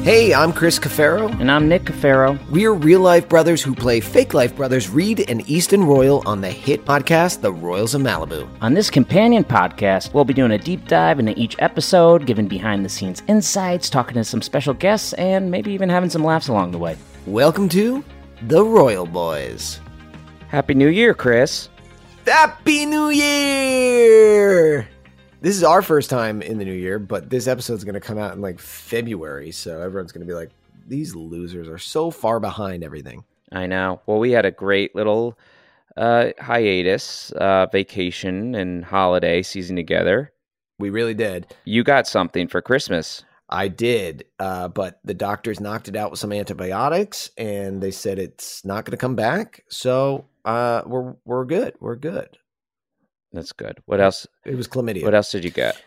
Hey, I'm Chris Cafaro. And I'm Nick Cafaro. We are real-life brothers who play fake-life brothers Reed and Easton Royal on the hit podcast, The Royals of Malibu. On this companion podcast, we'll be doing a deep dive into each episode, giving behind-the-scenes insights, talking to some special guests, and maybe even having some laughs along the way. Welcome to The Royal Boys. Happy New Year, Chris. Happy New Year! This is our first time in the new year, but this episode's going to come out in like February, so everyone's going to be like, these losers are so far behind everything. I know. Well, we had a great little hiatus, vacation, and holiday season together. We really did. You got something for Christmas. I did, but the doctors knocked it out with some antibiotics, and they said it's not going to come back, so we're good. We're good. That's good. What else? It was chlamydia. What else did you get?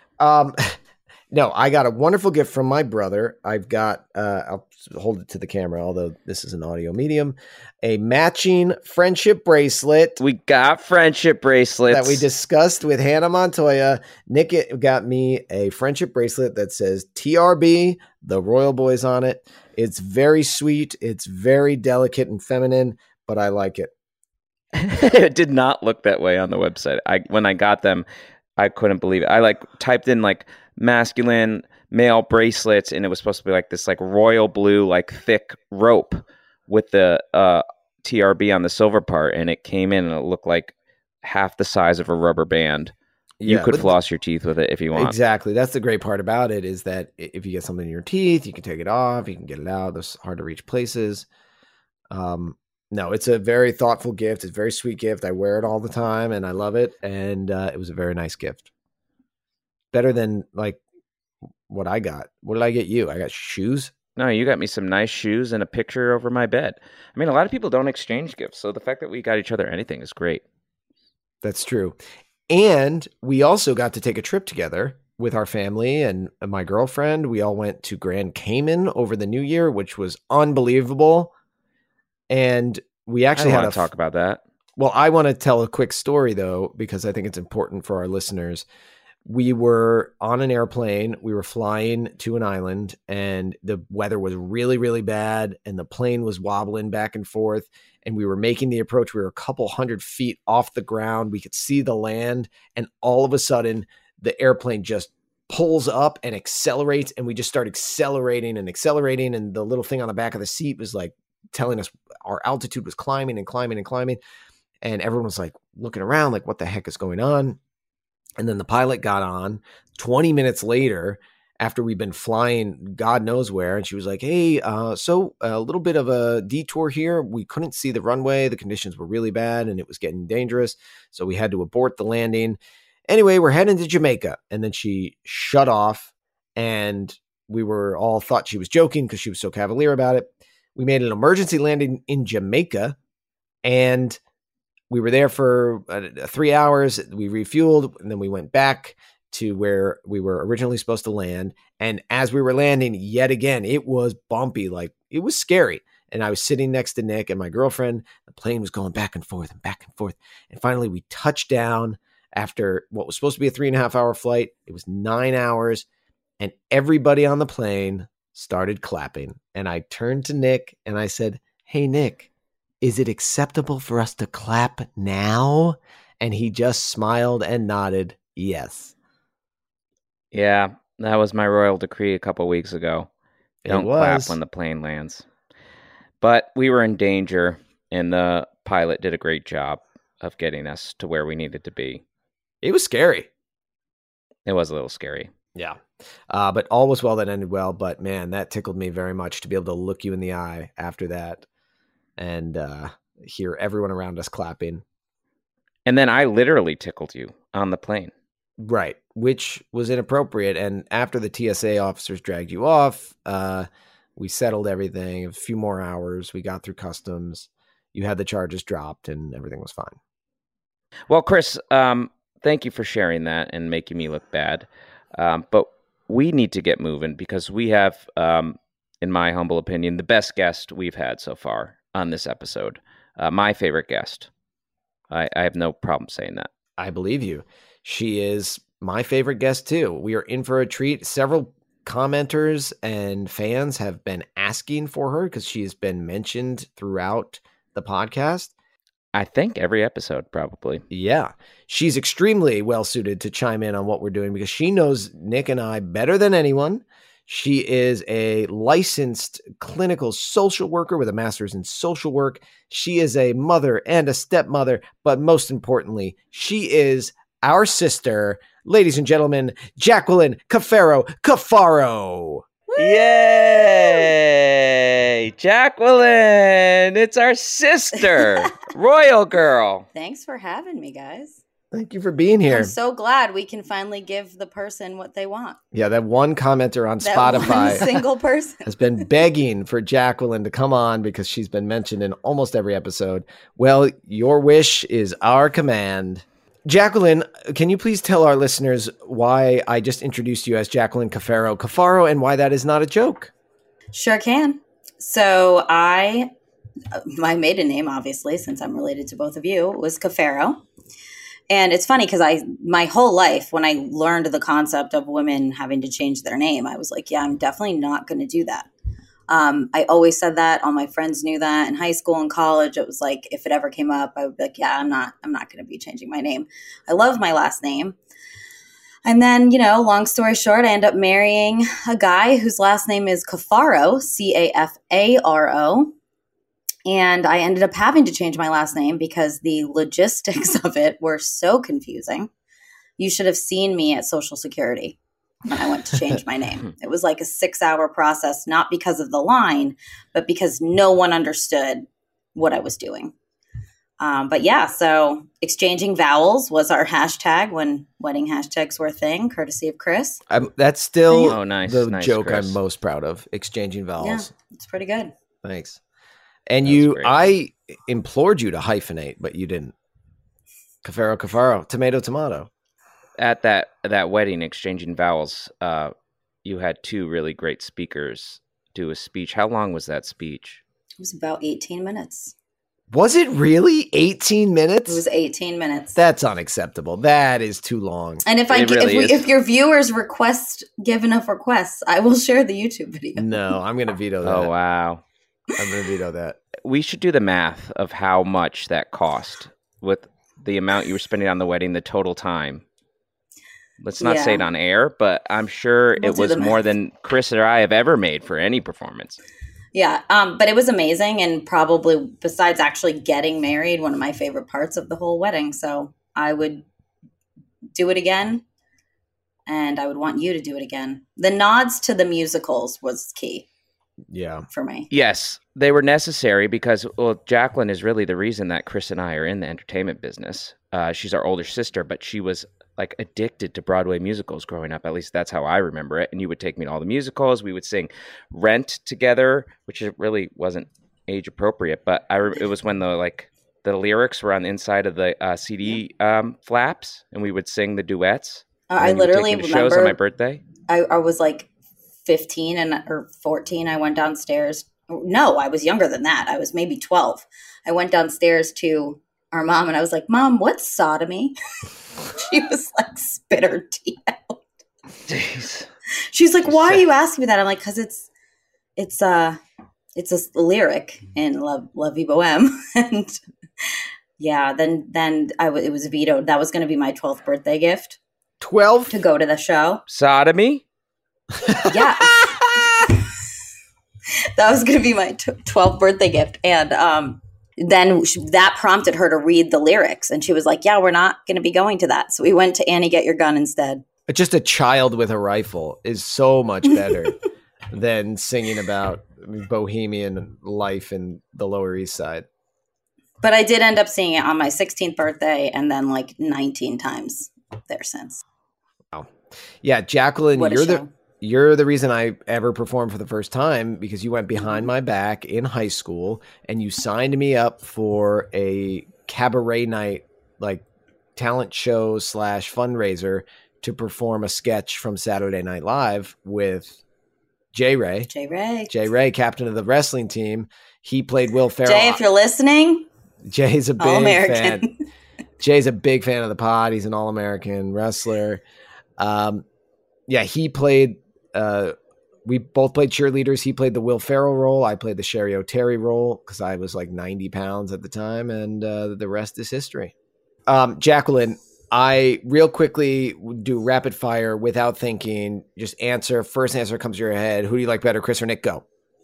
No, I got a wonderful gift from my brother. I've got, I'll hold it to the camera, although this is an audio medium, a matching friendship bracelet. We got friendship bracelets. That we discussed with Hannah Montoya. Nick got me a friendship bracelet that says TRB, the Royal Boys on it. It's very sweet. It's very delicate and feminine, but I like it. It did not look that way on the website. When I got them, I couldn't believe it. I typed in masculine male bracelets, and it was supposed to be this royal blue thick rope with the TRB on the silver part, and it came in and it looked like half the size of a rubber band. You could floss your teeth with it if you want. Exactly. That's the great part about it, is that if you get something in your teeth, you can take it off, you can get it out. There's hard to reach places. No, it's a very thoughtful gift. It's a very sweet gift. I wear it all the time, and I love it. And it was a very nice gift. Better than what I got. What did I get you? I got shoes. No, you got me some nice shoes and a picture over my bed. I mean, a lot of people don't exchange gifts, so the fact that we got each other anything is great. That's true. And we also got to take a trip together with our family and my girlfriend. We all went to Grand Cayman over the New Year, which was unbelievable. And we actually had to talk about that. Well, I want to tell a quick story, though, because I think it's important for our listeners. We were on an airplane. We were flying to an island, and the weather was really, really bad, and the plane was wobbling back and forth, and we were making the approach. We were a couple hundred feet off the ground. We could see the land, and all of a sudden, the airplane just pulls up and accelerates, and we just start accelerating, and the little thing on the back of the seat was telling us our altitude was climbing and climbing and climbing. And everyone was looking around what the heck is going on? And then the pilot got on 20 minutes later after we'd been flying God knows where. And she was like, hey, so a little bit of a detour here. We couldn't see the runway. The conditions were really bad and it was getting dangerous. So we had to abort the landing. Anyway, we're heading to Jamaica. And then she shut off, and we were all thought she was joking because she was so cavalier about it. We made an emergency landing in Jamaica, and we were there for 3 hours. We refueled, and then we went back to where we were originally supposed to land. And as we were landing, yet again, it was bumpy. It was scary. And I was sitting next to Nick and my girlfriend. The plane was going back and forth and back and forth. And finally, we touched down after what was supposed to be a 3.5 hour flight. It was 9 hours, and everybody on the plane started clapping. And I turned to Nick and I said, hey, Nick, is it acceptable for us to clap now? And he just smiled and nodded yes. Yeah, that was my royal decree a couple weeks ago. Don't clap when the plane lands. But we were in danger, and the pilot did a great job of getting us to where we needed to be. It was scary. It was a little scary. Yeah. But all was well that ended well. But man, that tickled me very much to be able to look you in the eye after that and hear everyone around us clapping. And then I literally tickled you on the plane. Right. Which was inappropriate. And after the TSA officers dragged you off, we settled everything. A few more hours. We got through customs. You had the charges dropped and everything was fine. Well, Chris, thank you for sharing that and making me look bad. But we need to get moving because we have, in my humble opinion, the best guest we've had so far on this episode. My favorite guest. I have no problem saying that. I believe you. She is my favorite guest too. We are in for a treat. Several commenters and fans have been asking for her because she's been mentioned throughout the podcast. I think every episode, probably. Yeah. She's extremely well suited to chime in on what we're doing because she knows Nick and I better than anyone. She is a licensed clinical social worker with a master's in social work. She is a mother and a stepmother, but most importantly, she is our sister, ladies and gentlemen, Jacqueline Cafaro. Yay! Jacqueline! It's our sister, Royal Girl. Thanks for having me, guys. Thank you for being here. I'm so glad we can finally give the person what they want. Yeah, that one commenter on That Spotify one single person. has been begging for Jacqueline to come on because she's been mentioned in almost every episode. Well, your wish is our command. Jacqueline, can you please tell our listeners why I just introduced you as Jacqueline Cafaro and why that is not a joke? Sure can. So my maiden name, obviously, since I'm related to both of you, was Cafaro. And it's funny because my whole life, when I learned the concept of women having to change their name, I was like, yeah, I'm definitely not going to do that. I always said that. All my friends knew that. In high school and college, it was like, if it ever came up, I would be like, yeah, I'm not going to be changing my name. I love my last name. And then, long story short, I end up marrying a guy whose last name is Cafaro, Cafaro. And I ended up having to change my last name because the logistics of it were so confusing. You should have seen me at Social Security when I went to change my name. It was like a 6-hour process, not because of the line, but because no one understood what I was doing. But yeah, so exchanging vowels was our hashtag when wedding hashtags were a thing, courtesy of Chris. That's still nice joke Chris. I'm most proud of, exchanging vowels. Yeah, it's pretty good. Thanks. And Great. I implored you to hyphenate, but you didn't. Cafaro, tomato. At that wedding, exchanging vowels, you had two really great speakers do a speech. How long was that speech? It was about 18 minutes. Was it really 18 minutes? It was 18 minutes. That's unacceptable. That is too long. And if your viewers give enough requests, I will share the YouTube video. No, I'm going to veto that. Oh, wow. I'm going to veto that. We should do the math of how much that cost with the amount you were spending on the wedding, the total time. Let's not say it on air, but I'm sure it was more than Chris or I have ever made for any performance. Yeah, but it was amazing, and probably, besides actually getting married, one of my favorite parts of the whole wedding. So I would do it again, and I would want you to do it again. The nods to the musicals was key. Yeah. For me. Yes, they were necessary because, Jacqueline is really the reason that Chris and I are in the entertainment business. She's our older sister, but she was like addicted to Broadway musicals growing up. At least that's how I remember it. And you would take me to all the musicals. We would sing Rent together, which really wasn't age appropriate, but it was when the lyrics were on the inside of the CD flaps, and we would sing the duets. I literally remember shows on my birthday. I was like 15 or 14. I went downstairs. No, I was younger than that. I was maybe 12. I went downstairs to our mom and I was like, "Mom, what's sodomy?" She was like, spit her tea out. Jeez. She's like, "Why are you asking me that?" I'm like, "Cause it's a lyric in La Vie Boheme." And yeah, then it was vetoed. That was going to be my 12th birthday gift. 12? To go to the show. Sodomy? Yeah. That was going to be my 12th birthday gift. And then that prompted her to read the lyrics. And she was like, yeah, we're not going to be going to that. So we went to Annie Get Your Gun instead. Just a child with a rifle is so much better than singing about bohemian life in the Lower East Side. But I did end up seeing it on my 16th birthday and then like 19 times there since. Wow. Yeah, Jacqueline, you're the reason I ever performed for the first time, because you went behind my back in high school and you signed me up for a cabaret night, like talent show / fundraiser to perform a sketch from Saturday Night Live with Jay Ray. Jay Ray, captain of the wrestling team. He played Will Ferrell. Jay, if you're listening, Jay's a big fan. Jay's a big fan of the pod. He's an All-American wrestler. Yeah, he played we both played cheerleaders. He played the Will Ferrell role. I played the Sherry O'Terry role because I was like 90 pounds at the time, and the rest is history. Jacqueline, I real quickly do rapid fire without thinking. Just answer. First answer comes to your head. Who do you like better, Chris or Nick? Go.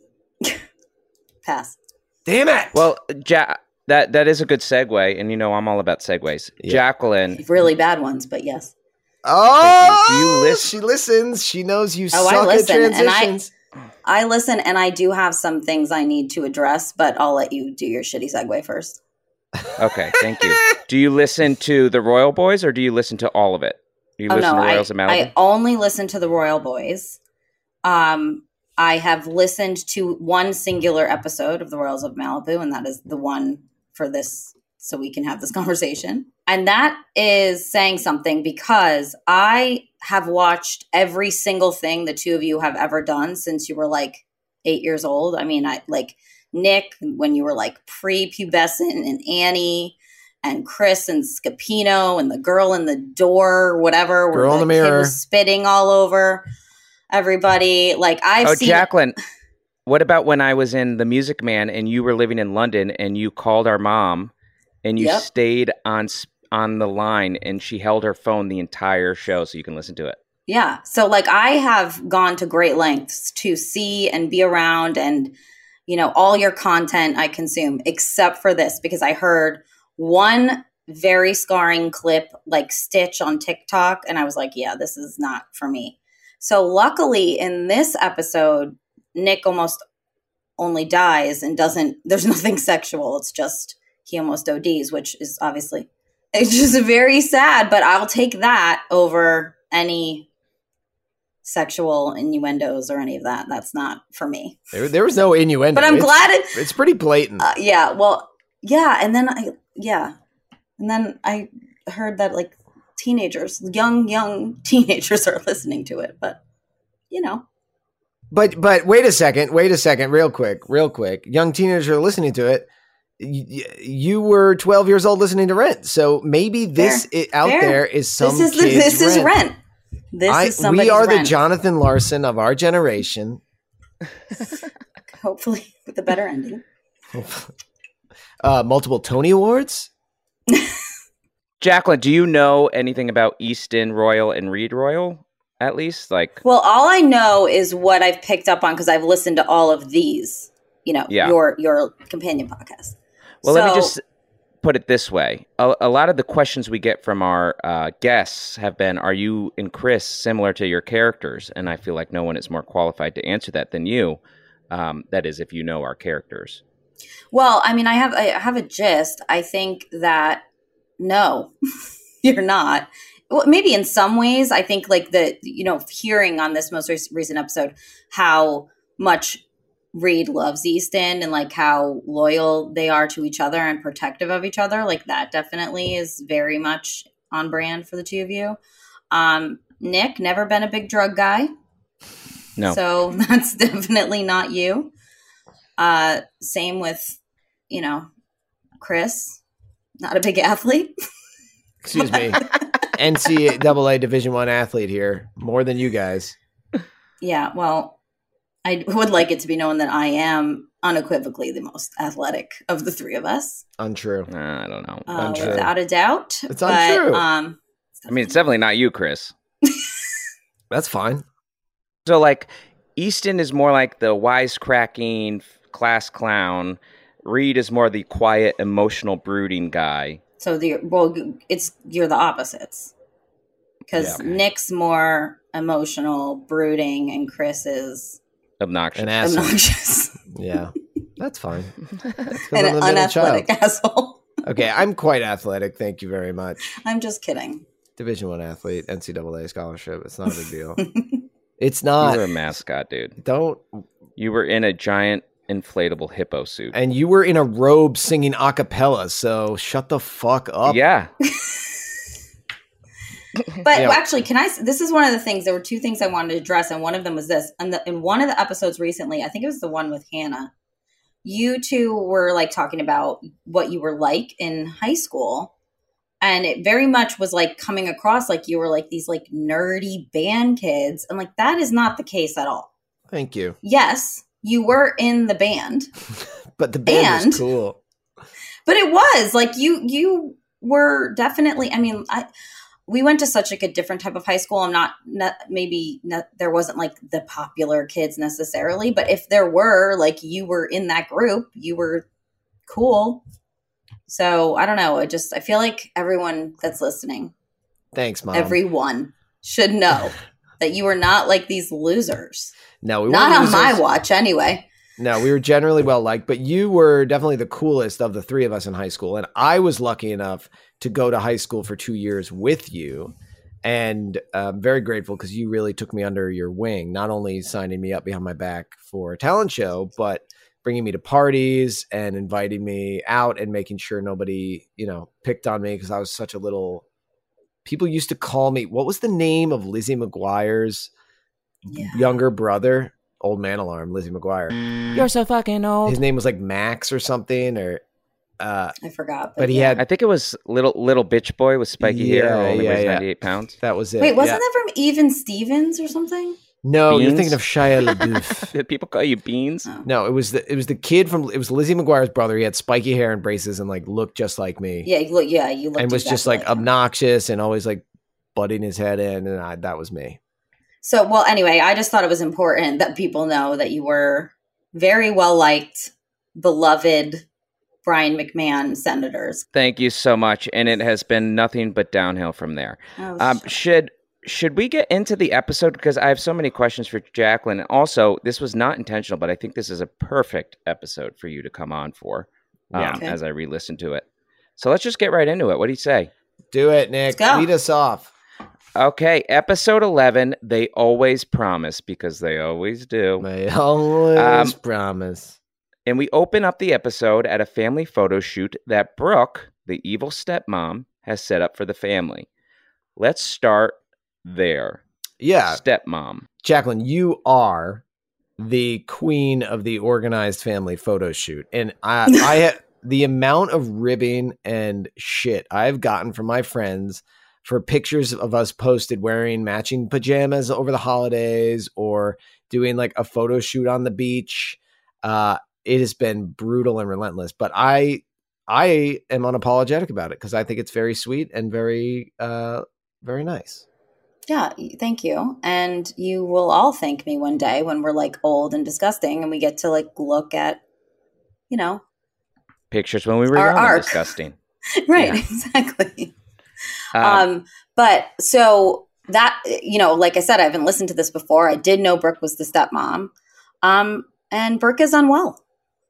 Pass. Damn it. Well, that is a good segue, and I'm all about segues. Yeah. Jacqueline, Really bad ones, but yes. Oh, do you listen? She listens. She knows you Oh, I suck at listen, and transitions. I listen, and I do have some things I need to address, but I'll let you do your shitty segue first. Okay, thank you. Do you listen to the Royal Boys, or do you listen to all of it? Do you listen to Royals of Malibu? I only listen to the Royal Boys. I have listened to one singular episode of the Royals of Malibu, and that is the one for this, so we can have this conversation. And that is saying something because I have watched every single thing the two of you have ever done since you were like 8 years old. I mean, I like Nick when you were like pre-pubescent, and Annie and Chris and Scapino and the girl in the door, whatever, where Girl in the kid mirror was spitting all over everybody. Like I've seen. Jacqueline, what about when I was in The Music Man and you were living in London and you called our mom and you stayed on the line and she held her phone the entire show so you can listen to it? Yeah. So like I have gone to great lengths to see and be around and, all your content I consume, except for this, because I heard one very scarring clip like Stitch on TikTok. And I was like, yeah, this is not for me. So luckily in this episode, Nick almost only dies and there's nothing sexual. It's just he almost ODs, which is obviously, it's just very sad, but I'll take that over any sexual innuendos or any of that. That's not for me. There was no innuendo. But I'm glad it's pretty blatant. Yeah. Well, yeah. And then I heard that like teenagers, young teenagers are listening to it, but But wait a second, real quick. Young teenagers are listening to it. You were 12 years old listening to Rent, so maybe this there is some. This is Rent. This is somebody's We are Rent. the Jonathan Larson of our generation. Hopefully, with a better ending. Multiple Tony Awards. Jacqueline, do you know anything about Easton Royal and Reed Royal? At least, Well, all I know is what I've picked up on because I've listened to all of these. Your companion podcast. Well, let me just put it this way. A lot of the questions we get from our guests have been, are you and Chris similar to your characters? And I feel like no one is more qualified to answer that than you. That is, if you know our characters. Well, I mean, I have a gist. I think that no, you're not. Well, maybe in some ways, I think like hearing on this most recent episode how much Reed loves Easton and like how loyal they are to each other and protective of each other. Like that definitely is very much on brand for the two of you. Nick, never been a big drug guy. No. So that's definitely not you. Same with, Chris, not a big athlete. Excuse me. NCAA Division I athlete here, more than you guys. Yeah, well, I would like it to be known that I am unequivocally the most athletic of the three of us. Untrue. I don't know. Untrue. Without a doubt. It's untrue. I mean, it's definitely not you, Chris. That's fine. So, like, Easton is more like the wisecracking class clown. Reed is more the quiet, emotional, brooding guy. So you're the opposites. Because Nick's more emotional, brooding, and Chris is obnoxious. Yeah, that's fine. That's an unathletic asshole. Okay, I'm quite athletic. Thank you very much. I'm just kidding. Division I athlete, NCAA scholarship. It's not a big deal. It's not. You were a mascot, dude. Don't. You were in a giant inflatable hippo suit. And you were in a robe singing a cappella, so shut the fuck up. Yeah. But actually, this is one of the things, there were two things I wanted to address, and one of them was this. In one of the episodes recently, I think it was the one with Hannah, you two were like talking about what you were like in high school. And it very much was like coming across like you were like these like nerdy band kids. And like, that is not the case at all. Thank you. Yes, you were in the band. But the band was cool. But it was like you were definitely, I mean, we went to such like a different type of high school. I'm not there wasn't like the popular kids necessarily, but if there were, like, you were in that group, you were cool. So I don't know. I feel like everyone that's listening, thanks, Mom. everyone should know that you were not like these losers. No, we weren't not losers. On my watch anyway. No, we were generally well liked, but you were definitely the coolest of the three of us in high school. And I was lucky enough to go to high school for 2 years with you. And I'm very grateful because you really took me under your wing, not only signing me up behind my back for a talent show, but bringing me to parties and inviting me out and making sure nobody, picked on me because I was such a little. People used to call me, what was the name of Lizzie McGuire's younger brother? Old Man Alarm, Lizzie McGuire. You're so fucking old. His name was like Max or something, or I forgot. But he had. I think it was little bitch boy with spiky hair, only weighs 98 pounds. That was it. Wait, wasn't that from Even Stevens or something? No, Beans? you're thinking of Shia LaBeouf. Did people call you Beans? Oh. No, it was the kid from. It was Lizzie McGuire's brother. He had spiky hair and braces and like looked just like me. Yeah, you looked and was exactly just like him. obnoxious and always like butting his head in, and that was me. So, well, anyway, I just thought it was important that people know that you were very well liked, beloved Brian McMahon senators. Thank you so much, and it has been nothing but downhill from there. Should we get into the episode? Because I have so many questions for Jacqueline. And also, this was not intentional, but I think this is a perfect episode for you to come on for as I re-listen to it. So let's just get right into it. What do you say? Do it, Nick. Lead us off. Okay, episode 11, They Always Promise, because they always do. They always promise. And we open up the episode at a family photo shoot that Brooke, the evil stepmom, has set up for the family. Let's start there. Yeah. Stepmom. Jacqueline, you are the queen of the organized family photo shoot. And I the amount of ribbing and shit I've gotten from my friends for pictures of us posted wearing matching pajamas over the holidays or doing like a photo shoot on the beach. It has been brutal and relentless, but I am unapologetic about it because I think it's very sweet and very, very nice. Yeah, thank you. And you will all thank me one day when we're like old and disgusting and we get to like look at, pictures when we were our young and arc. disgusting. Right, exactly. But so that, like I said, I haven't listened to this before. I did know Brooke was the stepmom. And Brooke is unwell.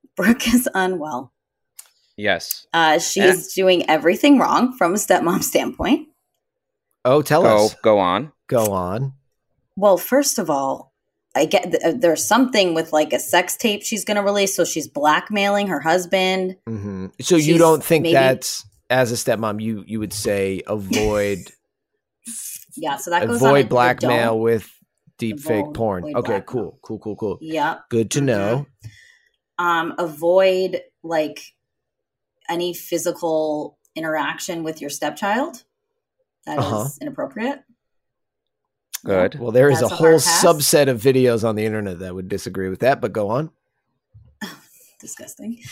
Yes. She's doing everything wrong from a stepmom standpoint. Oh, tell us. Go on. Go on. Well, first of all, I get there's something with like a sex tape she's going to release. So she's blackmailing her husband. Mm-hmm. So you don't think that's, as a stepmom, you would say avoid. Yeah, so that goes avoid on blackmail with deep fake porn. Okay, blackmail. Cool. Yeah. Good to know. Avoid like any physical interaction with your stepchild. That is inappropriate. Good. Well, there is That's a a whole hard pass. subset of videos on the internet that would disagree with that, but go on. Disgusting.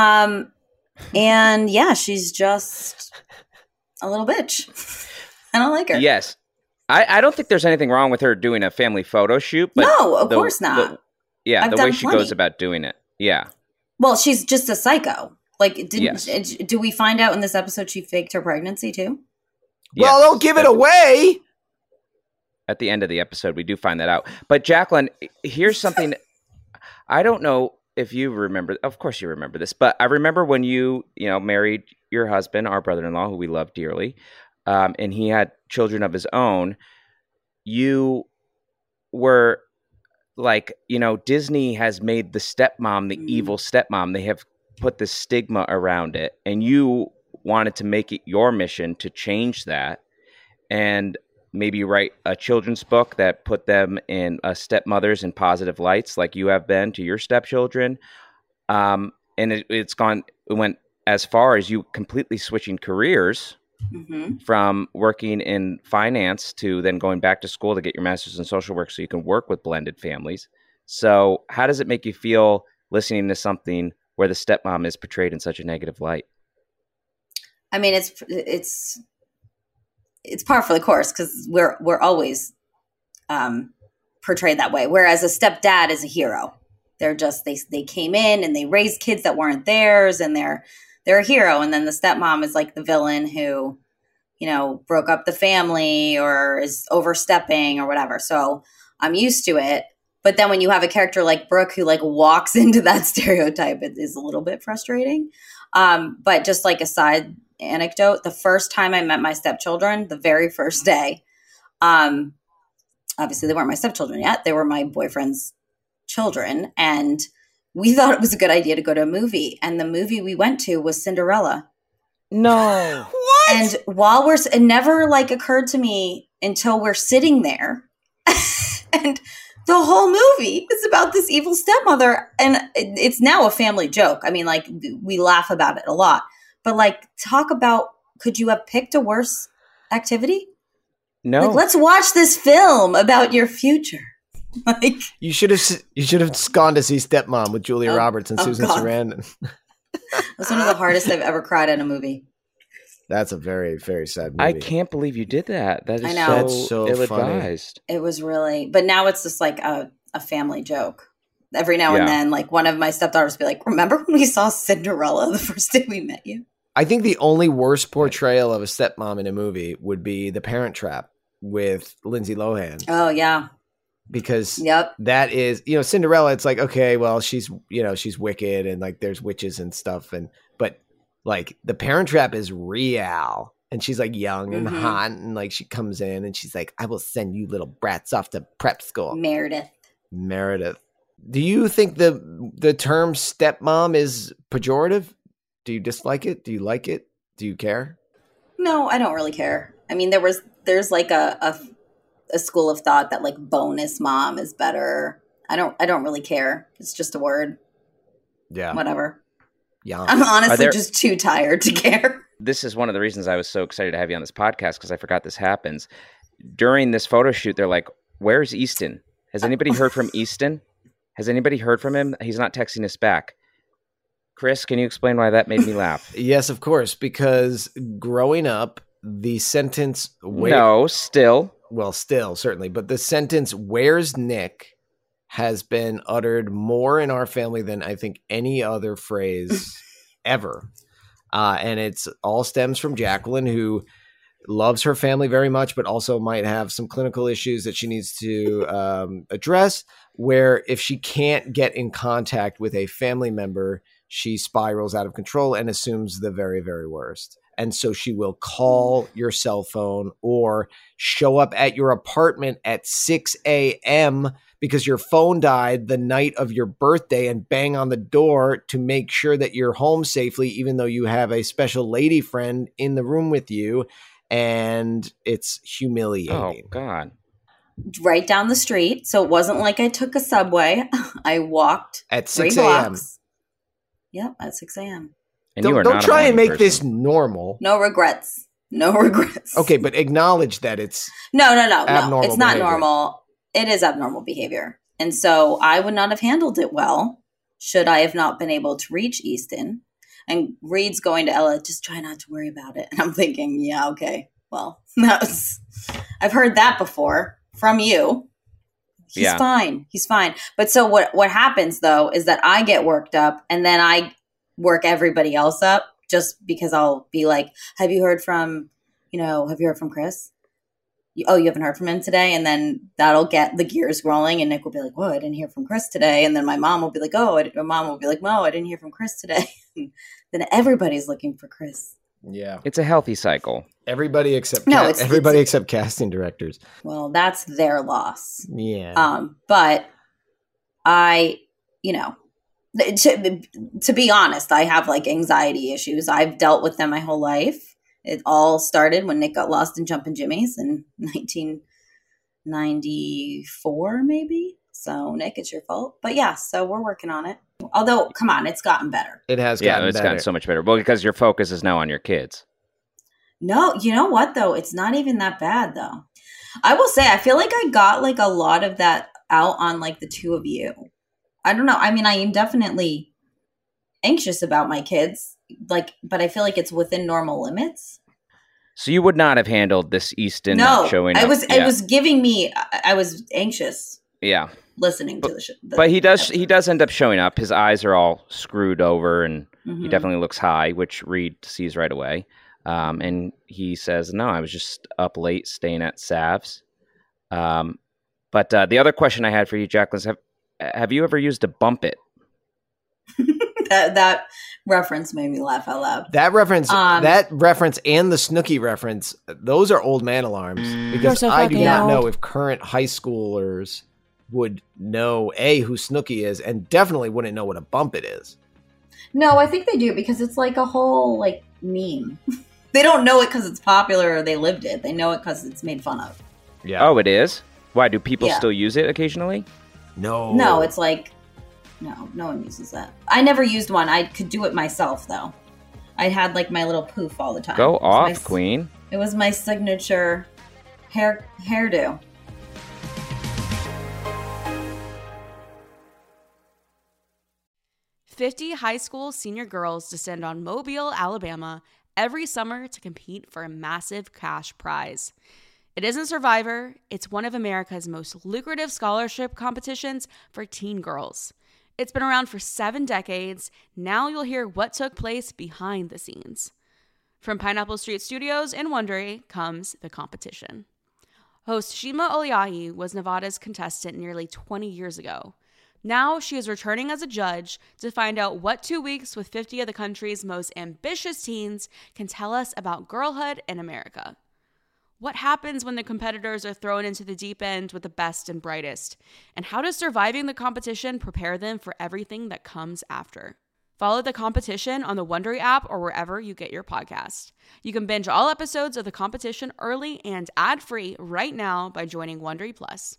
And yeah, she's just a little bitch. I don't like her. Yes. I don't think there's anything wrong with her doing a family photo shoot. But no, of course not. The I've way done she plenty. goes about doing it. Yeah. Well, she's just a psycho. Like, Yes. do we find out in this episode she faked her pregnancy too? Well, Yes. don't give it away. At the end of the episode, we do find that out. But Jacqueline, here's something. I don't know if you remember. Of course you remember this. But I remember when you married your husband, our brother-in-law, who we love dearly, and he had children of his own. You were like, Disney has made the stepmom the evil stepmom. They have put this stigma around it. And you wanted to make it your mission to change that and maybe write a children's book that put them in stepmothers in positive lights like you have been to your stepchildren. And it went as far as you completely switching careers Mm-hmm. from working in finance to then going back to school to get your master's in social work so you can work with blended families. So how does it make you feel listening to something where the stepmom is portrayed in such a negative light? I mean, it's par for the course because we're always portrayed that way. Whereas a stepdad is a hero. They're just they came in and they raised kids that weren't theirs, and they're a hero. And then the stepmom is like the villain who, you know, broke up the family or is overstepping or whatever. So I'm used to it. But then when you have a character like Brooke who like walks into that stereotype, it is a little bit frustrating. But just like a side anecdote, the first time I met my stepchildren, the very first day, obviously they weren't my stepchildren yet. They were my boyfriend's children. And we thought it was a good idea to go to a movie. And the movie we went to was Cinderella. No. What? And while it never like occurred to me until we're sitting there and the whole movie is about this evil stepmother. And it's now a family joke. I mean, like we laugh about it a lot, but like talk about, could you have picked a worse activity? No. Like, let's watch this film about your future. Like You should have gone to see Stepmom with Julia Roberts and Susan God. Sarandon. That's one of the hardest I've ever cried in a movie. That's a very, very sad movie. I can't believe you did that. That is I know. That's so ill-advised. It was really, but now it's just like a family joke. Every now and Yeah. then, like one of my stepdaughters will be like, remember when we saw Cinderella the first day we met you? I think the only worst portrayal of a stepmom in a movie would be The Parent Trap with Lindsay Lohan. Oh, yeah. Because Yep. that is, you know, Cinderella, it's like, okay, well, she's wicked and like there's witches and stuff. But like The Parent Trap is real. And she's like young and Mhm. hot. And like she comes in and she's like, I will send you little brats off to prep school. Meredith. Do you think the term stepmom is pejorative? Do you dislike it? Do you like it? Do you care? No, I don't really care. I mean, there's like a school of thought that like bonus mom is better. I don't really care. It's just a word. Yeah. Whatever. Yeah. I'm honestly there- just too tired to care. This is one of the reasons I was so excited to have you on this podcast because I forgot this happens. During this photo shoot, they're like, where's Easton? Has anybody heard from Easton? Has anybody heard from him? He's not texting us back. Chris, can you explain why that made me laugh? Yes, of course, because growing up, the sentence No, still. well, still certainly, but the sentence "Where's Nick" has been uttered more in our family than I think any other phrase ever, and it's all stems from Jacqueline, who loves her family very much, but also might have some clinical issues that she needs to address. Where if she can't get in contact with a family member, she spirals out of control and assumes the very, very worst. And so she will call your cell phone or show up at your apartment at 6 a.m. because your phone died the night of your birthday and bang on the door to make sure that you're home safely, even though you have a special lady friend in the room with you. And it's humiliating. Oh, God. Right down the street. So it wasn't like I took a subway. I walked At 3 6 a.m. blocks. Yep, at 6 a.m. And you are Don't not a try and morning make this person. normal. No regrets. No regrets. Okay, but acknowledge that it's No. Abnormal It's not behavior. normal. It is abnormal behavior. And so I would not have handled it well should I have not been able to reach Easton. And Reed's going to Ella, just try not to worry about it. And I'm thinking, yeah, okay. Well, I've heard that before from you. He's Yeah. fine. He's fine. But so what happens though is that I get worked up and then I work everybody else up just because I'll be like, have you heard from Chris? You haven't heard from him today? And then that'll get the gears rolling and Nick will be like, whoa, I didn't hear from Chris today. And then my mom will be like, my mom will be like, no, I didn't hear from Chris today. Then everybody's looking for Chris. yeah. It's a healthy cycle. Everybody except No, everybody it's- except casting directors. Well, that's their loss. Yeah. But I, to be honest, I have like anxiety issues. I've dealt with them my whole life. It all started when Nick got lost in Jumpin' Jimmy's in 1994, maybe. So Nick, it's your fault. But yeah, so we're working on it. Although, come on, it's gotten better. It has Yeah, gotten it's better. gotten so much better. Well, because your focus is now on your kids. No, you know what though? It's not even that bad though. I will say, I feel like I got like a lot of that out on like the two of you. I don't know. I mean, I am definitely anxious about my kids, like, but I feel like it's within normal limits. So you would not have handled this Easton No, showing I up. was. It was giving me. I was anxious Yeah. listening to the show. But he does end up showing up. His eyes are all screwed over, and Mm-hmm. he definitely looks high, which Reed sees right away. And he says, "No, I was just up late staying at Sav's." But the other question I had for you, Jacqueline, is have you ever used a bump it? that reference made me laugh out loud. That reference and the Snooki reference, those are old man alarms, because so I do fucking not old. know if current high schoolers would know who Snooki is, and definitely wouldn't know what a bump it is. No, I think they do because it's like a whole like meme. They don't know it because it's popular or they lived it. They know it because it's made fun of. Yeah. Oh, it is? Why, do people Yeah. still use it occasionally? No, it's like no one uses that. I never used one. I could do it myself though. I had like my little poof all the time. Go It was off, Queen. It was my signature hairdo. "50 high school senior girls descend on Mobile, Alabama every summer to compete for a massive cash prize. It isn't Survivor, it's one of America's most lucrative scholarship competitions for teen girls. It's been around for 7 decades. Now you'll hear what took place behind the scenes. From Pineapple Street Studios in Wondery comes the competition. Host Shima Oliahi was Nevada's contestant nearly 20 years ago. Now she is returning as a judge to find out what 2 weeks with 50 of the country's most ambitious teens can tell us about girlhood in America. What happens when the competitors are thrown into the deep end with the best and brightest? And how does surviving the competition prepare them for everything that comes after? Follow the competition on the Wondery app or wherever you get your podcast. You can binge all episodes of the competition early and ad-free right now by joining Wondery Plus.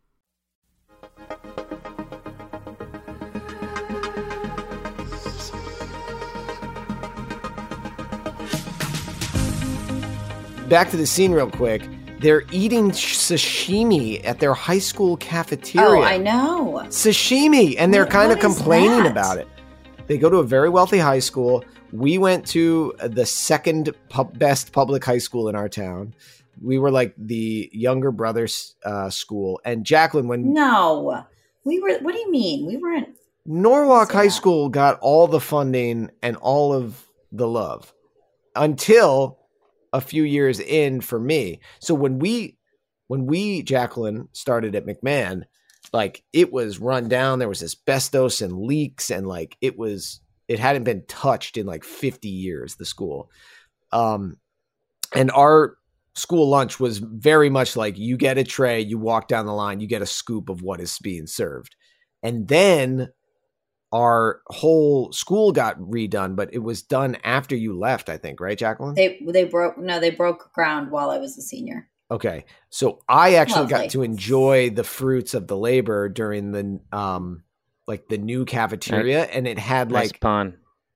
Back to the scene real quick. They're eating sashimi at their high school cafeteria. Oh, I know. Sashimi, and they're What- kind of what is complaining that? about it. They go to a very wealthy high school. We went to the second best public high school in our town. We were like the younger brother's school. And Jacqueline, when No, we were. What do you mean? We weren't. Norwalk Say High that. School got all the funding and all of the love until a few years in for me. So when we Jacqueline started at McMahon, like it was run down. There was asbestos and leaks, and like it hadn't been touched in like 50 years, the school. And our school lunch was very much like you get a tray, you walk down the line, you get a scoop of what is being served. And then our whole school got redone, but it was done after you left, I think, right, Jacqueline? They broke ground while I was a senior. Okay. So I actually Lovely. got to enjoy the fruits of the labor during the like the new cafeteria, and it had Nice like pun.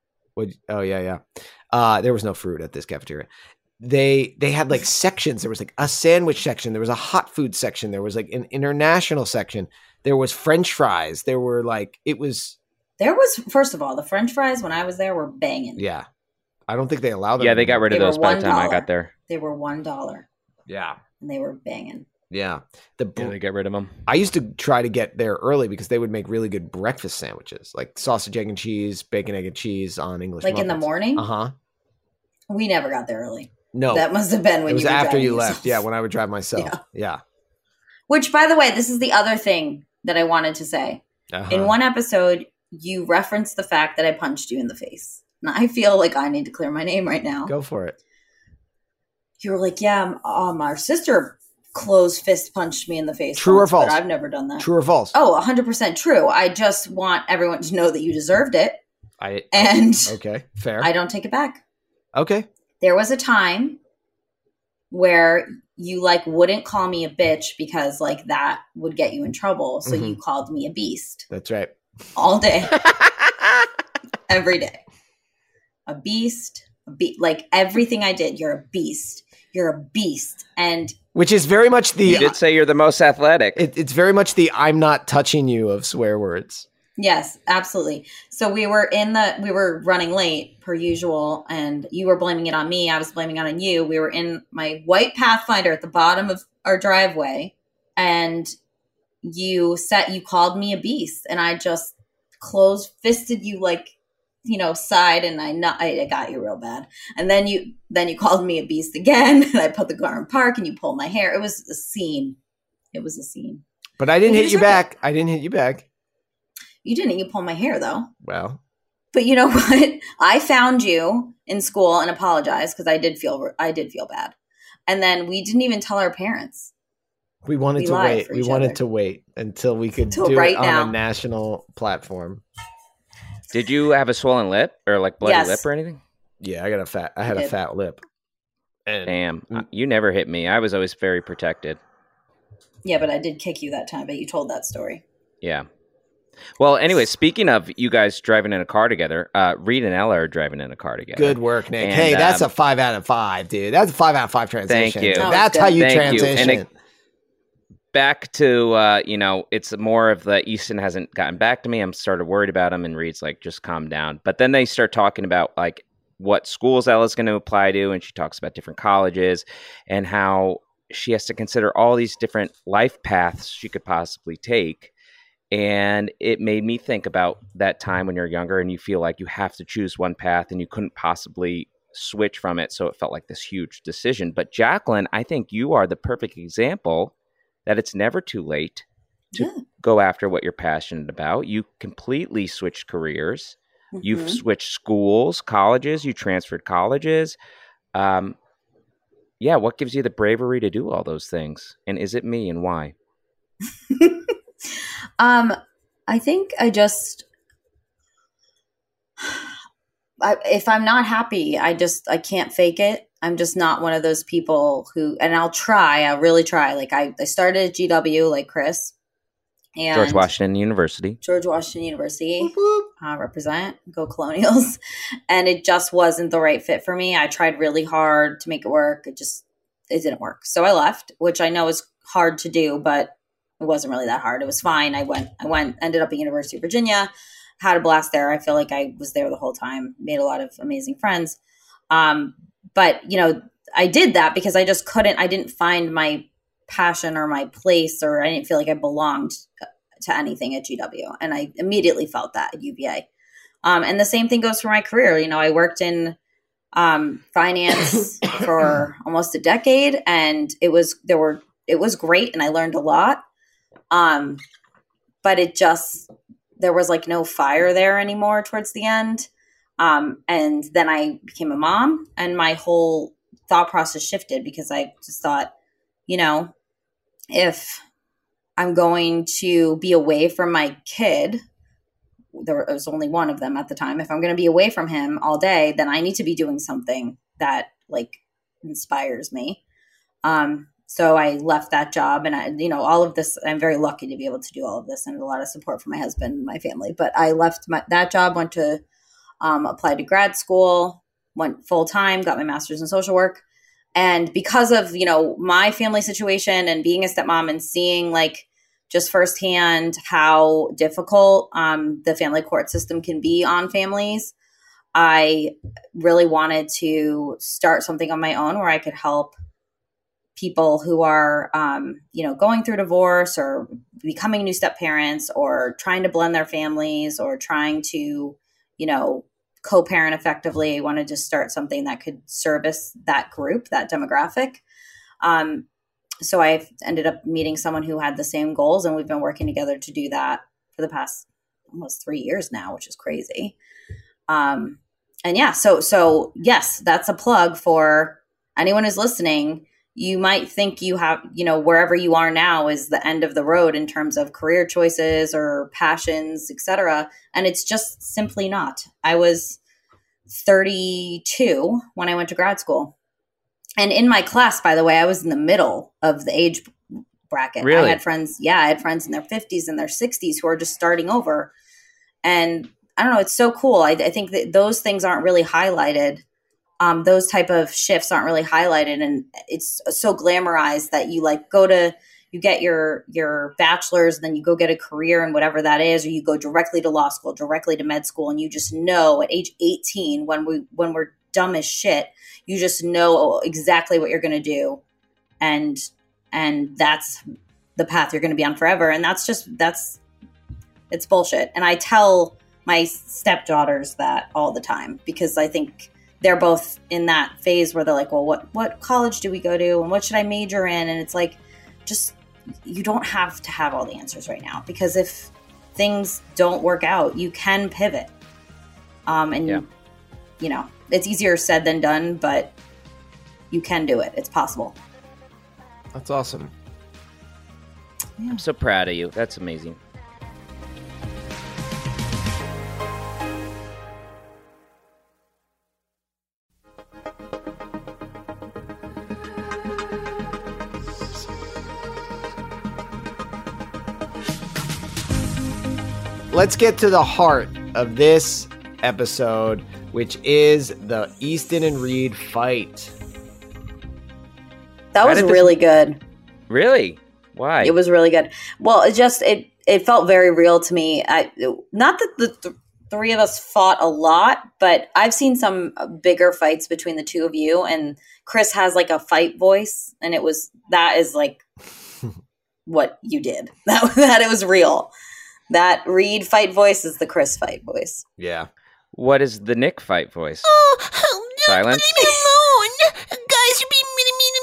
oh yeah. There was no fruit at this cafeteria. They had like sections. There was like a sandwich section, there was a hot food section, there was like an international section, there was French fries, there were like There was, first of all, the French fries when I was there were banging. yeah. I don't think they allow them. Yeah, they got rid of They were those by the time I $1. got there. They were $1, Yeah. and they were banging. Yeah. Yeah, they got rid of them. I used to try to get there early because they would make really good breakfast sandwiches, like sausage, egg, and cheese, bacon, egg, and cheese on English Like in the muffins. morning. Uh-huh. We never got there early. No, That must have been when it was you were after driving you yourself. left. Yeah, when I would drive myself. Yeah. Which, by the way, this is the other thing that I wanted to say. Uh-huh. In one episode, you referenced the fact that I punched you in the face. And I feel like I need to clear my name right now. Go for it. You were like, yeah, our sister closed fist punched me in the face. True or once, but false? I've never done that. True or false? Oh, 100% true. I just want everyone to know that you deserved it. And And okay, fair. I don't take it back. Okay. There was a time where you like wouldn't call me a bitch because like that would get you in trouble. So Mhm. you called me a beast That's right. all day, every day. A beast, Like everything I did, you're a beast. You're a beast. And which is very much You did say you're the most athletic. it's very much the I'm not touching you of swear words. yes, absolutely. So we were running late per usual, and you were blaming it on me. I was blaming it on you. We were in my white Pathfinder at the bottom of our driveway, and you called me a beast, and I just closed fisted you like, side, and I got you real bad. And then you called me a beast again, and I put the car in park, and you pulled my hair. It was a scene. But I didn't hit you back. I didn't hit you back. You didn't. You pulled my hair though. Well, but you know what? I found you in school and apologized because I did feel bad. And then we didn't even tell our parents. We wanted to wait. We wanted to wait until we could do it on a national platform. Did you have a swollen lip or like bloody lip or anything? Yeah, I had a fat lip. And damn, you never hit me. I was always very protected. Yeah, but I did kick you that time, but you told that story. Yeah. Well, anyway, speaking of you guys driving in a car together, Reed and Ella are driving in a car together. Good work, Nick. And, hey, that's a 5 out of 5, dude. That's a 5 out of 5 transition. Thank you. That's how you transition. And back to, it's more of the Easton hasn't gotten back to me. I'm sort of worried about him, and Reed's like, just calm down. But then they start talking about like what schools Ella's going to apply to, and she talks about different colleges and how she has to consider all these different life paths she could possibly take. And it made me think about that time when you're younger and you feel like you have to choose one path and you couldn't possibly switch from it. So it felt like this huge decision. But Jacqueline, I think you are the perfect example that it's never too late to go after what you're passionate about. You completely switched careers. Mm-hmm. You've switched schools, colleges. You transferred colleges. What gives you the bravery to do all those things? And is it me, and why? I think if I'm not happy, I can't fake it. I'm just not one of those people who, and I'll really try. Like I started at GW like Chris. And George Washington University. Represent, go Colonials. And it just wasn't the right fit for me. I tried really hard to make it work. It didn't work. So I left, which I know is hard to do, but it wasn't really that hard. It was fine. I went, ended up at University of Virginia, had a blast there. I feel like I was there the whole time, made a lot of amazing friends. But I did that because I didn't find my passion or my place, or I didn't feel like I belonged to anything at GW. And I immediately felt that at UVA. And the same thing goes for my career. I worked in finance for almost a decade, and it was great, and I learned a lot. But there was like no fire there anymore towards the end. And then I became a mom, and my whole thought process shifted because I just thought, if I'm going to be away from my kid, there was only one of them at the time. If I'm going to be away from him all day, then I need to be doing something that like inspires me. So I left that job, and all of this, I'm very lucky to be able to do all of this, and a lot of support from my husband and my family. But I left that job, went to apply to grad school, went full time, got my master's in social work. And because of, my family situation and being a stepmom and seeing like just firsthand how difficult the family court system can be on families, I really wanted to start something on my own where I could help people who are, going through divorce or becoming new step parents or trying to blend their families or trying to, co-parent effectively. I wanted to start something that could service that group, that demographic. So I ended up meeting someone who had the same goals, and we've been working together to do that for the past almost 3 years now, which is crazy. So yes, that's a plug for anyone who's listening. You might think you have, wherever you are now is the end of the road in terms of career choices or passions, etc. And it's just simply not. I was 32 when I went to grad school. And in my class, by the way, I was in the middle of the age bracket. Really? I had friends in their 50s and their 60s who are just starting over. And I don't know, it's so cool. I think that those things aren't really highlighted those type of shifts aren't really highlighted, and it's so glamorized that you like you get your bachelor's, then you go get a career in whatever that is, or you go directly to law school, directly to med school, and you just know at age 18 when we're dumb as shit, you just know exactly what you're going to do, and that's the path you're going to be on forever, and it's bullshit. And I tell my stepdaughters that all the time because I think they're both in that phase where they're like, well, what college do we go to and what should I major in? And it's like, just, you don't have to have all the answers right now, because if things don't work out, you can pivot. You know, it's easier said than done, but you can do it. It's possible. That's awesome. Yeah. I'm so proud of you. That's amazing. Let's get to the heart of this episode, which is the Easton and Reed fight. That was really good. Really? Why? It was really good. Well, it felt very real to me. Not that the three of us fought a lot, but I've seen some bigger fights between the two of you, and Chris has like a fight voice, and that is like what you did. That it was real. That Reed fight voice is the Chris fight voice. Yeah. What is the Nick fight voice? Oh, no, Silence? leave me alone. Guys, you're being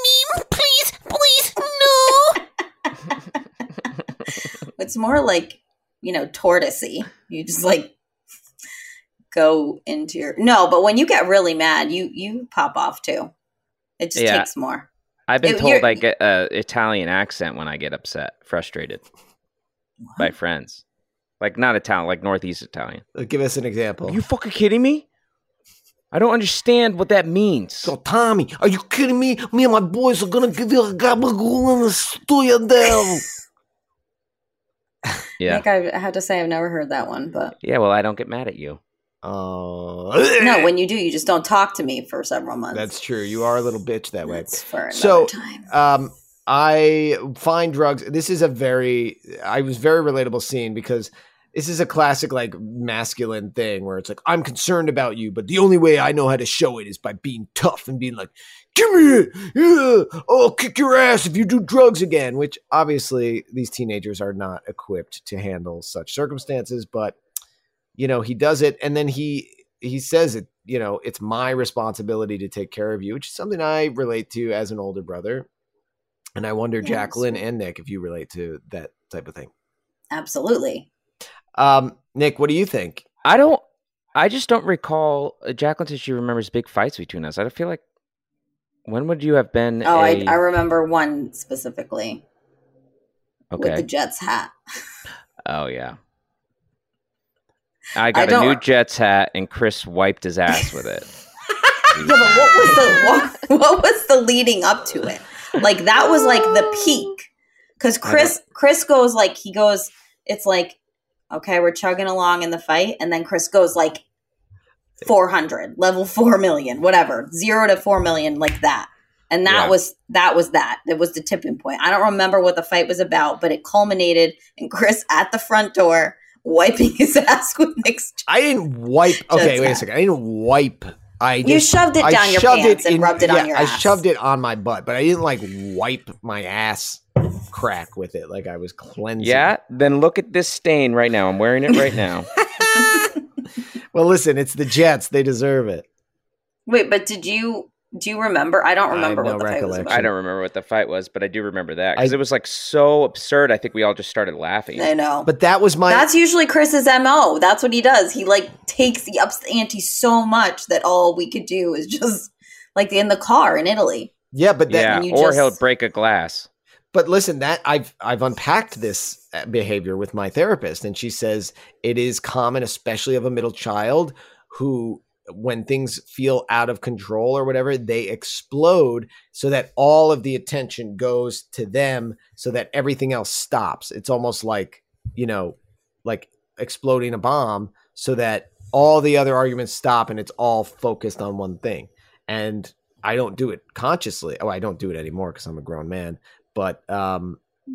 mean to me. Please, no. It's more like, tortoisey. You just like go into your... No, but when you get really mad, you pop off too. It just takes more. I've been told I get an Italian accent when I get upset, frustrated by friends. Like, not Italian, like Northeast Italian. Give us an example. Are you fucking kidding me? I don't understand what that means. So, Tommy, are you kidding me? Me and my boys are going to give you a gabagool and a stuyadel. Yeah. Nick, I have to say I've never heard that one, but... Yeah, well, I don't get mad at you. No, when you do, you just don't talk to me for several months. That's true. You are a little bitch that way. That's for another time. I find drugs... This is I was very relatable scene because... This is a classic, like, masculine thing where it's like, I'm concerned about you, but the only way I know how to show it is by being tough and being like, give me it! Yeah! I'll kick your ass if you do drugs again, which obviously these teenagers are not equipped to handle such circumstances, but, he does it, and then he says it, it's my responsibility to take care of you, which is something I relate to as an older brother, and I wonder, Jacqueline and Nick, if you relate to that type of thing. Absolutely. Nick, what do you think? I just don't recall. Jacqueline says she remembers big fights between us. I don't feel like, when would you have been? I remember one specifically. Okay. With the Jets hat. Oh, yeah. I got a new Jets hat and Chris wiped his ass with it. Yeah, but what was the leading up to it? Like, that was like the peak. Because Chris goes like, it's like, okay, we're chugging along in the fight, and then Chris goes like 400, level 4 million, whatever, 0 to 4 million, like that. And that was that. It was the tipping point. I don't remember what the fight was about, but it culminated in Chris at the front door wiping his ass with Nick's. I didn't wipe. Okay, wait a second. I didn't wipe. You shoved it down your pants and rubbed it on your ass. I shoved it on my butt, but I didn't like wipe my ass crack with it like I was cleansing. Yeah? Then look at this stain right now. I'm wearing it right now. Well, listen, it's the Jets. They deserve it. Wait, but do you remember? I don't remember what the fight was about. I don't remember what the fight was, but I do remember that because it was like so absurd. I think we all just started laughing. I know. But that's usually Chris's MO. That's what he does. He like ups the ante so much that all we could do is just like in the car in Italy. Yeah, but he'll break a glass. But listen, that I've unpacked this behavior with my therapist, and she says it is common, especially of a middle child who, when things feel out of control or whatever, they explode so that all of the attention goes to them so that everything else stops. It's almost like, like exploding a bomb so that all the other arguments stop and it's all focused on one thing. And I don't do it consciously. Oh, I don't do it anymore because I'm a grown man. But Oh.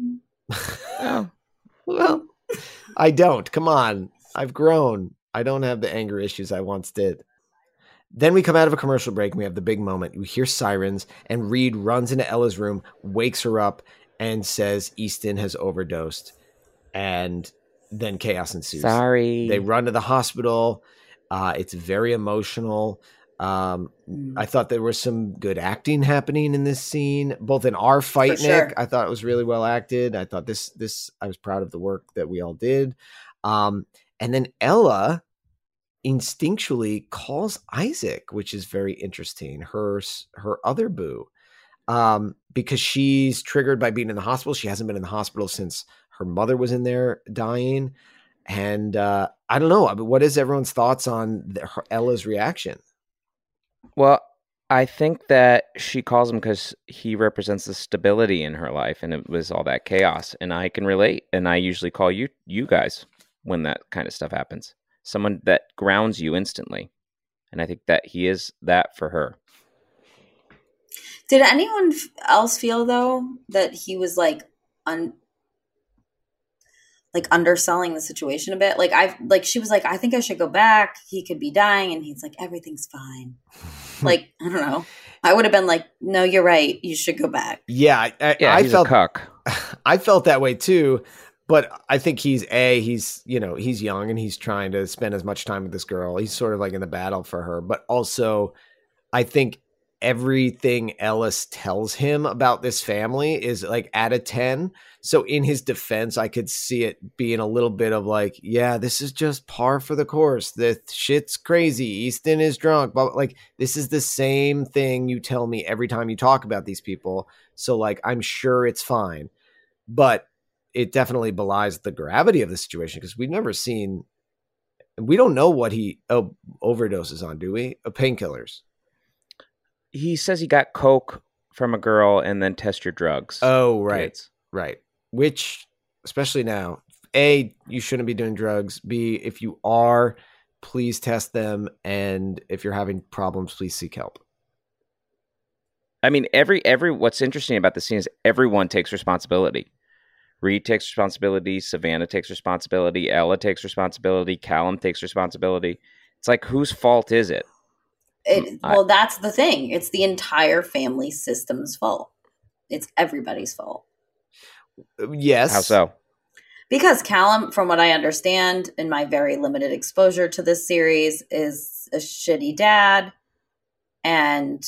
well, I don't. Come on. I've grown. I don't have the anger issues I once did. Then we come out of a commercial break and we have the big moment. We hear sirens and Reed runs into Ella's room, wakes her up, and says Easton has overdosed. And then chaos ensues. Sorry. They run to the hospital. It's very emotional. I thought there was some good acting happening in this scene, both in our fight, For Nick. sure. I thought it was really well acted. I thought I was proud of the work that we all did. And then Ella instinctually calls Isaac, which is very interesting. Her other boo, because she's triggered by being in the hospital. She hasn't been in the hospital since her mother was in there dying. And I don't know. I mean, what is everyone's thoughts on Ella's reaction? Well, I think that she calls him because he represents the stability in her life, and it was all that chaos. And I can relate. And I usually call you guys when that kind of stuff happens. Someone that grounds you instantly. And I think that he is that for her. Did anyone else feel though that he was underselling the situation a bit? She was like, I think I should go back. He could be dying, and he's like, everything's fine. I don't know. I would have been like, no, you're right. You should go back. Yeah, I he's felt a cuck. I felt that way too. But I think he's young and he's trying to spend as much time with this girl. He's sort of like in the battle for her. But also, I think everything Ellis tells him about this family is like out of 10. So in his defense, I could see it being a little bit of like, yeah, this is just par for the course. The shit's crazy. Easton is drunk. But like, this is the same thing you tell me every time you talk about these people. So like, I'm sure it's fine. But it definitely belies the gravity of the situation because we don't know what he overdoses on, do we? Painkillers. He says he got coke from a girl and then test your drugs. Oh, right. Kids. Right. Which, especially now, A, you shouldn't be doing drugs. B, if you are, please test them. And if you're having problems, please seek help. I mean, what's interesting about the scene is everyone takes responsibility. Reed takes responsibility. Savannah takes responsibility. Ella takes responsibility. Callum takes responsibility. It's like, whose fault is it? That's the thing. It's the entire family system's fault. It's everybody's fault. Yes. How so? Because Callum, from what I understand in my very limited exposure to this series, is a shitty dad. And,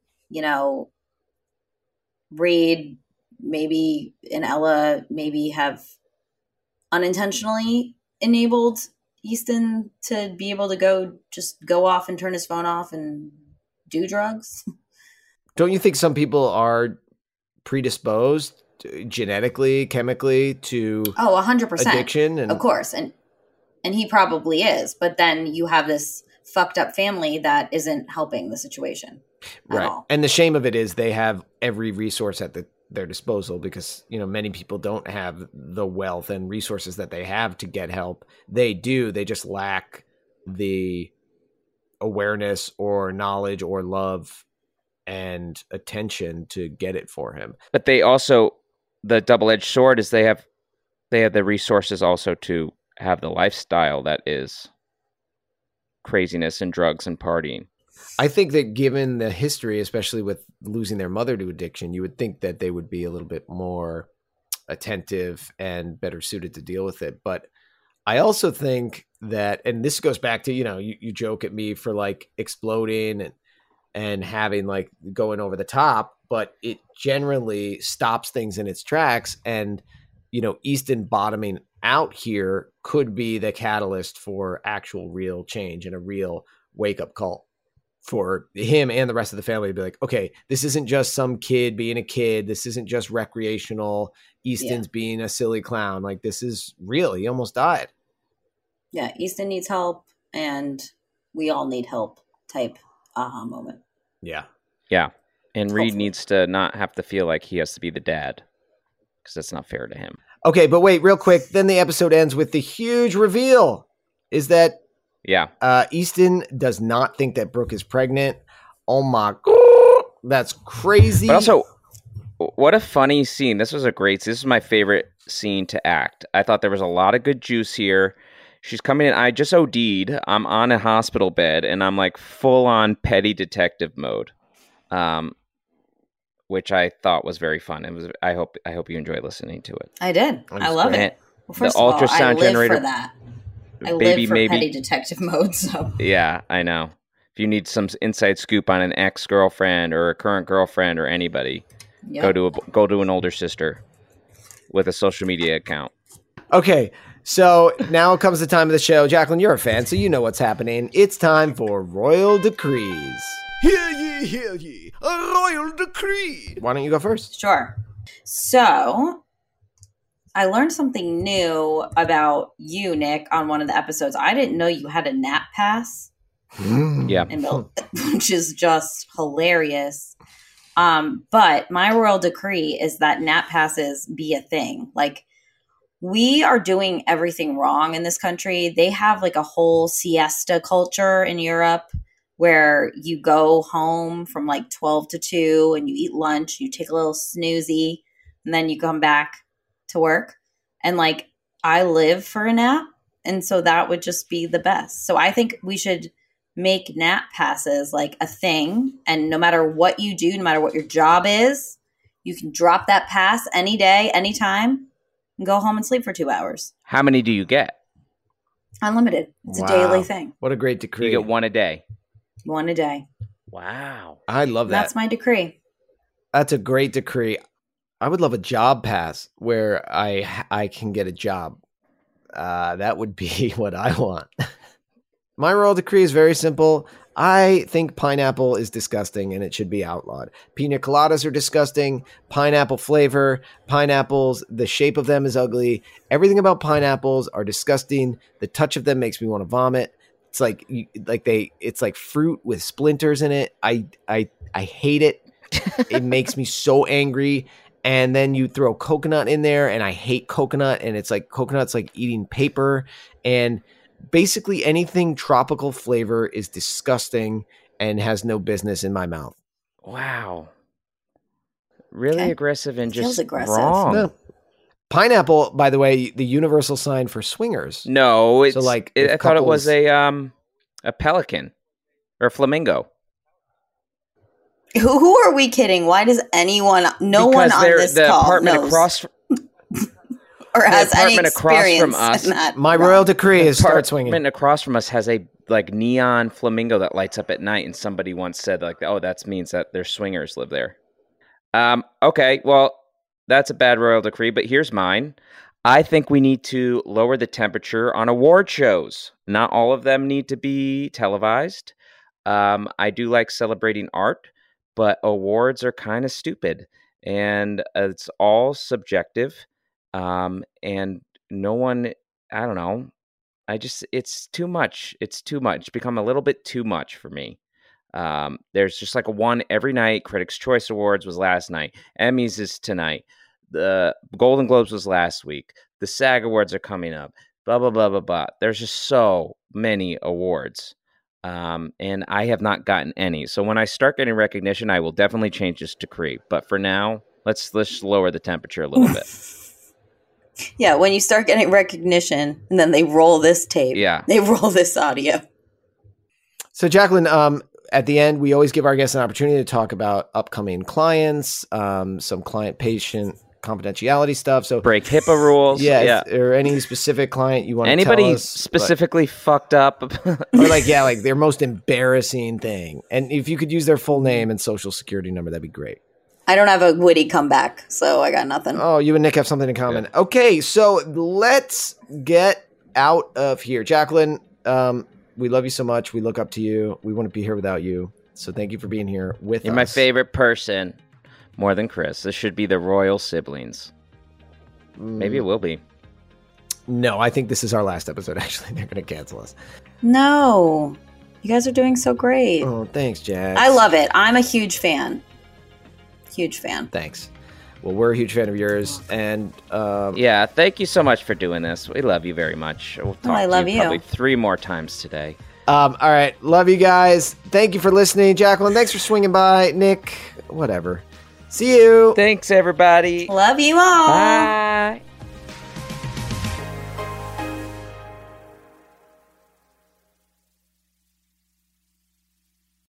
Reed maybe and Ella maybe have unintentionally enabled Easton to be able to go off and turn his phone off and do drugs. Don't you think some people are predisposed genetically, chemically to 100% addiction? And of course. And he probably is. But then you have this fucked up family that isn't helping the situation at all. And the shame of it is they have every resource at their disposal because, many people don't have the wealth and resources that they have to get help. They do. They just lack the awareness or knowledge or love and attention to get it for him. But they also, the double-edged sword is they have the resources also to have the lifestyle that is craziness and drugs and partying. I think that given the history, especially with losing their mother to addiction, you would think that they would be a little bit more attentive and better suited to deal with it. But I also think that, and this goes back to, you joke at me for like exploding and having like going over the top, but it generally stops things in its tracks. And, Easton bottoming out here could be the catalyst for actual real change and a real wake up call for him and the rest of the family to be like, okay, this isn't just some kid being a kid. This isn't just recreational. Easton's being a silly clown. Like, this is real. He almost died. Yeah, Easton needs help, and we all need help type aha moment. Yeah. Yeah. And Reed needs to not have to feel like he has to be the dad because that's not fair to him. Okay, but wait, real quick. Then the episode ends with the huge reveal is that Yeah. Easton does not think that Brooke is pregnant. Oh my, that's crazy. But also, what a funny scene. This was this is my favorite scene to act. I thought there was a lot of good juice here. She's coming in. I just OD'd. I'm on a hospital bed, and I'm like full on petty detective mode, which I thought was very fun. It was. I hope you enjoy listening to it. I did. I love it. Well, first the of all, ultrasound I live generator, for that. I baby, live for maybe petty detective mode. So yeah, I know. If you need some inside scoop on an ex-girlfriend or a current girlfriend or anybody, yep. go to an older sister with a social media account. Okay, so now comes the time of the show. Jacqueline, you're a fan, so you know what's happening. It's time for Royal Decrees. Hear ye, a royal decree. Why don't you go first? Sure. So I learned something new about you, Nick, on one of the episodes. I didn't know you had a nap pass. Yeah. Which is just hilarious. But my royal decree is that nap passes be a thing. Like, we are doing everything wrong in this country. They have like a whole siesta culture in Europe where you go home from like 12 to 2 and you eat lunch, you take a little snoozy, and then you come back to work. And like, I live for a nap. And so that would just be the best. So I think we should make nap passes like a thing. And no matter what you do, no matter what your job is, you can drop that pass any day, anytime, and go home and sleep for 2 hours. How many do you get? Unlimited. It's a daily thing. What a great decree. You get one a day. One a day. Wow. I love that. That's my decree. That's a great decree. I would love a job pass where I can get a job. That would be what I want. My royal decree is very simple. I think pineapple is disgusting and it should be outlawed. Pina coladas are disgusting. Pineapple flavor, pineapples, the shape of them is ugly. Everything about pineapples are disgusting. The touch of them makes me want to vomit. It's it's like fruit with splinters in it. I hate it. It makes me so angry. And then you throw coconut in there, and I hate coconut. And it's like coconut's like eating paper. And basically anything tropical flavor is disgusting and has no business in my mouth. Wow. Really aggressive and just aggressive. wrong. No. Pineapple, by the way, the universal sign for swingers. No, it's so like I thought it was a pelican or a flamingo. Who are we kidding? Why does anyone, no one on this call knows or has any experience in that? My royal decree is start swinging. The apartment across from us has a like neon flamingo that lights up at night, and somebody once said like, "Oh, that means that their swingers live there." Okay, well, that's a bad royal decree, but here's mine. I think we need to lower the temperature on award shows. Not all of them need to be televised. I do like celebrating art, but awards are kind of stupid, and it's all subjective. And no one, I don't know. It's too much. It's too much. It's become a little bit too much for me. There's just like a one every night. Critics' Choice Awards was last night. Emmys is tonight. The Golden Globes was last week. The SAG Awards are coming up. Blah, blah, blah, blah, blah. There's just so many awards. And I have not gotten any. So when I start getting recognition, I will definitely change this decree. But for now, let's lower the temperature a little bit. Yeah, when you start getting recognition and then they roll this tape. Yeah. They roll this audio. So Jacqueline, at the end, we always give our guests an opportunity to talk about upcoming clients, some client-patient confidentiality stuff. So break HIPAA rules. Yeah. Or any specific client you want to tell us. Anybody specifically fucked up? Or like their most embarrassing thing. And if you could use their full name and social security number, that'd be great. I don't have a witty comeback, so I got nothing. Oh, you and Nick have something in common. Yeah. Okay, so let's get out of here. Jacqueline, we love you so much. We look up to you. We wouldn't be here without you. So thank you for being here with us. You're my favorite person, more than Chris. This should be the royal siblings. Maybe it will be. No, I think this is our last episode, actually. They're going to cancel us. No. You guys are doing so great. Oh, thanks, Jax. I love it. I'm a huge fan. Huge fan. Thanks. Well, we're a huge fan of yours. And yeah, thank you so much for doing this. We love you very much. We'll talk I love to you probably 3 more times today. All right. Love you guys. Thank you for listening. Jacqueline, thanks for swinging by. Nick, whatever. See you. Thanks, everybody. Love you all. Bye.